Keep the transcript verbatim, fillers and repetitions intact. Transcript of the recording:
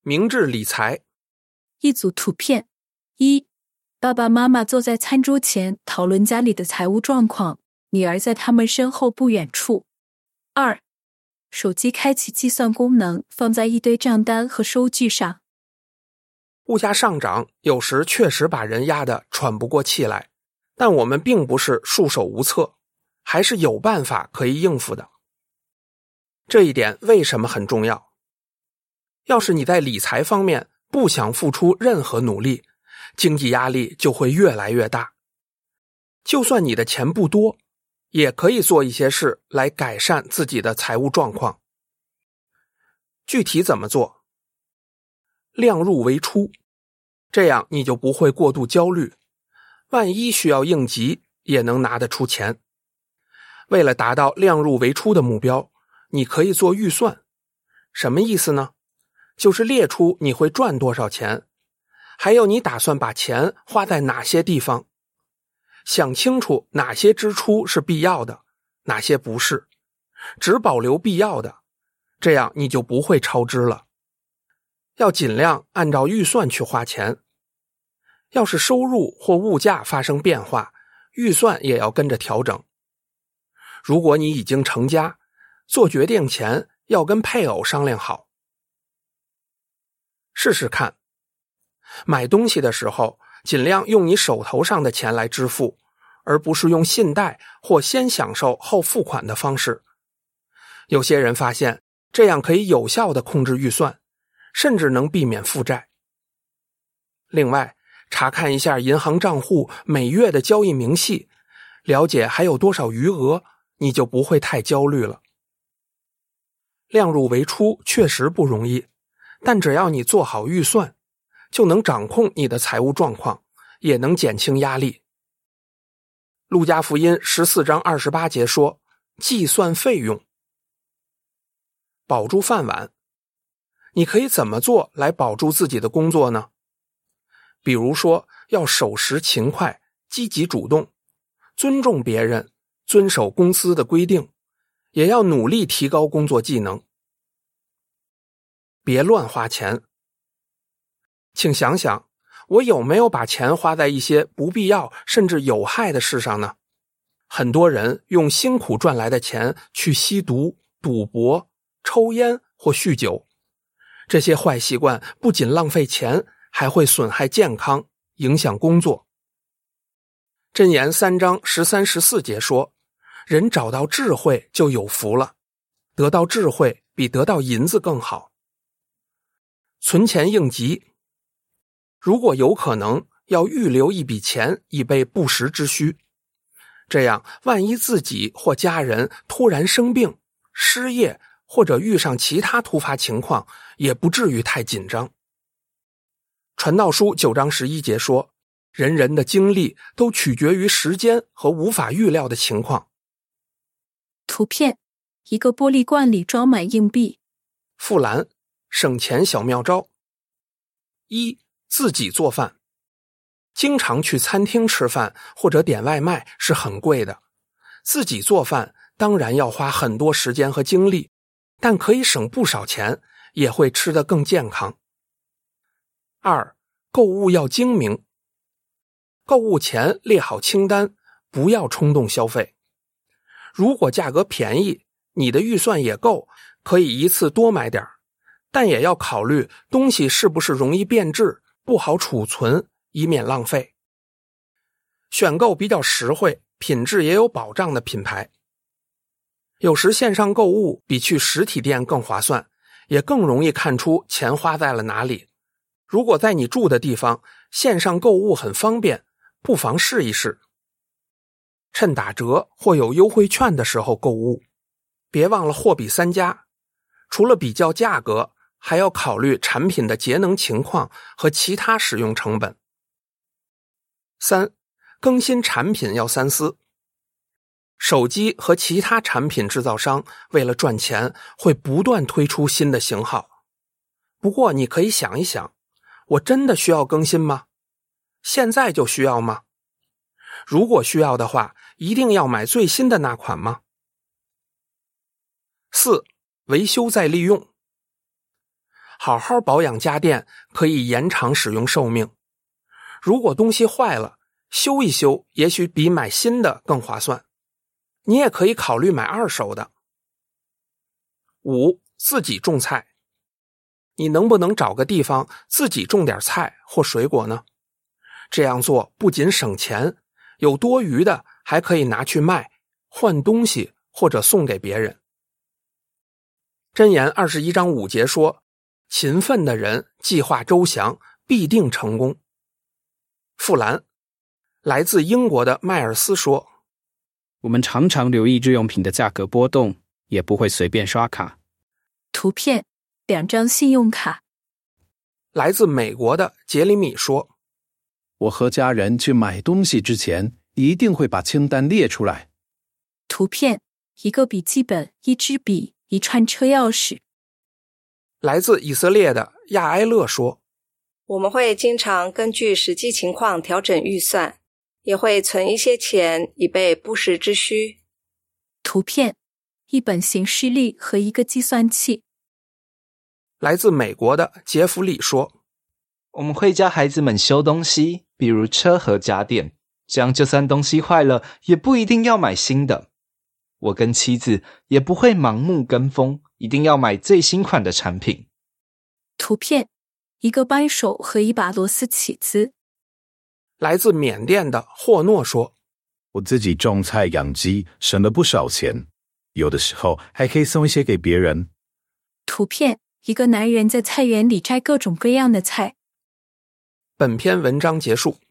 明智理财。 一组图片：一、爸爸妈妈坐在餐桌前讨论家里的财务状况，女儿在他们身后不远处。二、手机开启计算功能，放在一堆账单和收据上。 物价上涨有时确实把人压得喘不过气来，但我们并不是束手无策，还是有办法可以应付的。这一点为什么很重要？要是你在理财方面不想付出任何努力，经济压力就会越来越大。就算你的钱不多，也可以做一些事来改善自己的财务状况。具体怎么做？量入为出，这样你就不会过度焦虑，万一需要应急也能拿得出钱。为了达到量入为出的目标，你可以做预算。什么意思呢？就是列出你会赚多少钱，还有你打算把钱花在哪些地方，想清楚哪些支出是必要的，哪些不是，只保留必要的，这样你就不会超支了。要尽量按照预算去花钱。要是收入或物价发生变化，预算也要跟着调整。如果你已经成家，做决定前要跟配偶商量好。试试看，买东西的时候尽量用你手头上的钱来支付，而不是用信贷或先享受后付款的方式。有些人发现这样可以有效地控制预算，甚至能避免负债。另外，查看一下银行账户每月的交易明细，了解还有多少余额，你就不会太焦虑了。量入为出确实不容易，但只要你做好预算，就能掌控你的财务状况，也能减轻压力。路加福音十四章二十八节说，计算费用。保住饭碗。你可以怎么做来保住自己的工作呢？比如说，要守时勤快，积极主动，尊重别人，遵守公司的规定，也要努力提高工作技能。别乱花钱。请想想，我有没有把钱花在一些不必要甚至有害的事上呢？很多人用辛苦赚来的钱去吸毒、赌博、抽烟或酗酒。这些坏习惯不仅浪费钱，还会损害健康，影响工作。箴言三章十三十四节说，人找到智慧就有福了，得到智慧比得到银子更好。存钱应急。如果有可能，要预留一笔钱以备不时之需。这样，万一自己或家人突然生病、失业，或者遇上其他突发情况，也不至于太紧张。传道书九章十一节说，人人的精力都取决于时间和无法预料的情况。 图片：一个玻璃罐里装满硬币。 富兰，省钱小妙招。一、自己做饭。经常去餐厅吃饭或者点外卖是很贵的，自己做饭当然要花很多时间和精力，但可以省不少钱，也会吃得更健康。二、购物要精明。购物前列好清单，不要冲动消费。如果价格便宜，你的预算也够，可以一次多买点，但也要考虑东西是不是容易变质，不好储存，以免浪费。选购比较实惠，品质也有保障的品牌。有时线上购物比去实体店更划算，也更容易看出钱花在了哪里。如果在你住的地方，线上购物很方便，不妨试一试。趁打折或有优惠券的时候购物，别忘了货比三家。除了比较价格，还要考虑产品的节能情况和其他使用成本。三、更新产品要三思。手机和其他产品制造商为了赚钱，会不断推出新的型号。不过你可以想一想，我真的需要更新吗？现在就需要吗？如果需要的话，一定要买最新的那款吗？四、维修再利用。 好好保养家电可以延长使用寿命。如果东西坏了，修一修也许比买新的更划算。你也可以考虑买二手的。五、自己种菜。你能不能找个地方自己种点菜或水果呢？这样做不仅省钱，有多余的还可以拿去卖，换东西或者送给别人。箴言二十一章五节说，勤奋的人计划周详，必定成功。富兰，来自英国的迈尔斯说， 我们常常留意日用品的价格波动，也不会随便刷卡。 图片，两张信用卡。 来自美国的杰里米说， 我和家人去买东西之前，一定会把清单列出来。 图片，一个笔记本，一支笔，一串车钥匙。 来自以色列的亚埃勒说， 我们会经常根据实际情况调整预算，也会存一些钱以备不时之需。 图片，一本行事历和一个计算器。 来自美国的杰弗里说， 我们会教孩子们修东西，比如车和家电，这样就算东西坏了，也不一定要买新的。我跟妻子也不会盲目跟风，一定要买最新款的产品。 图片，一个扳手和一把螺丝起子。 来自缅甸的霍诺说， 我自己种菜养鸡，省了不少钱，有的时候还可以送一些给别人。 图片，一个男人在菜园里摘各种各样的菜。 本篇文章结束。